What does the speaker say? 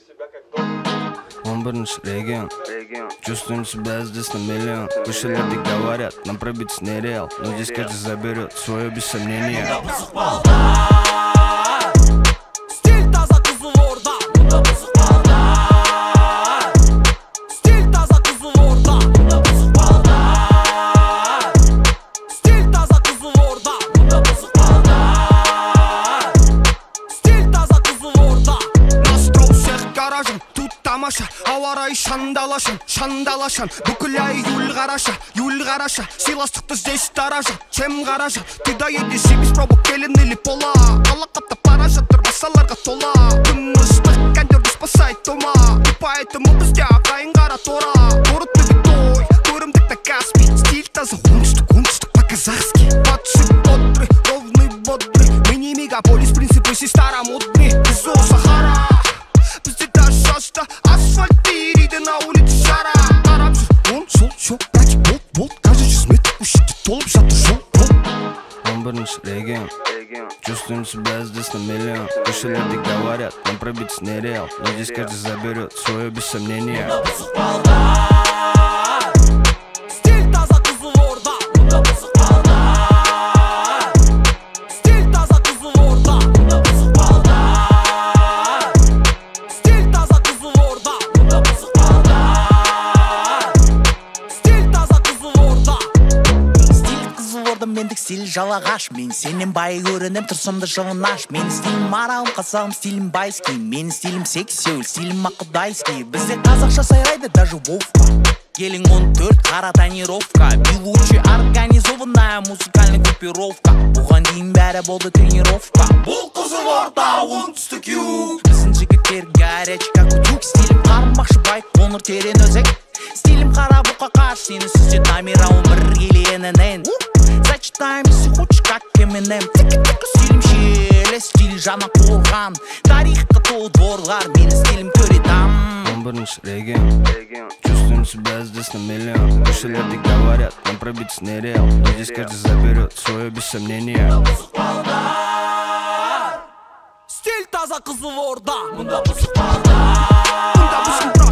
11 регион. Чувствуем себя здесь на миллион. Вышеледи говорят, нам пробиться нереал. Но здесь каждый заберет свое без сомнения. Стиль таза кызы орда. Мында бузук балдар. Стиль таза кызы орда. Мында бузук балдар. Стиль таза кызы орда. Мында бузук балдар. Стиль таза кызы орда. Настрой всех гаражын, тут тамаша. Ауа райы шандалашан. Бүкіл ай юль қараша. Сыйластықты здесь таража, чем гаража. Ты даете себе пробок келін или пола. Алақапта пара жатыр, масаларға тола. Күн ыстық, кәндерді спасает тома. И поэтому бізде ағайын қара тора. Город любит той, көрімдікті Каспий. Стиль таза оңтүстік по-казахски. Подшип бодрый, ровный бодрый. Мы не мегаполис, принципы си старомодный. Изо Сахара, бізде даже шашта. Асфальт ириді на улице шара. Тарап жүр, он сол, братик, болт. Каждый 100 метр ущите толып жатыр жол. 11 регион. Чувствуем себя здесь на миллион. Вышеледи говорят, нам пробиться нереал. Но здесь каждый заберет свое без сомнения. Стиль таза кызы орда. Мында бузук балдар. Стиль таза кызы орда. Мында бузук балдар. Стиль таза кызы орда. Мында бузук балдар. Стиль таза кызы орда. Стиль кызы орда, мендік стиль жалағаш. Мен сенен бай көрінем, тұрсымды жылын аш. Менің стилім маралым, қазағым стилім байский. Менің стилім сексеул, стилім ақыдайский. Бізде қазақша сайрайды даже Вовка. Келің 14, қара тонировка. Белучи организованная музыкальная группировка. Бұған дейін бәрі болды тренировка. Бұл кызы орда, оңтүстік юг. Біздің жігіттер горячий как утюг. Стилім қармақшы бай, қоңыр терен өзек. Стилім қара бұқа қаш, сені сүзет намира өмір келенінен. Зачитаем, если хочешь, как Eminem. Стилім шелес, стиль жана қорған. Тарихқа толы дворлар, менің стилім көре там. 11 регион. Чувствуем себя здесь на миллион. Вышеледи говорят, нам пробиться нереал. Но здесь каждый заберет свое без сомнения. Стиль таза кызы орда. Мында бузук балдар. Мында бузук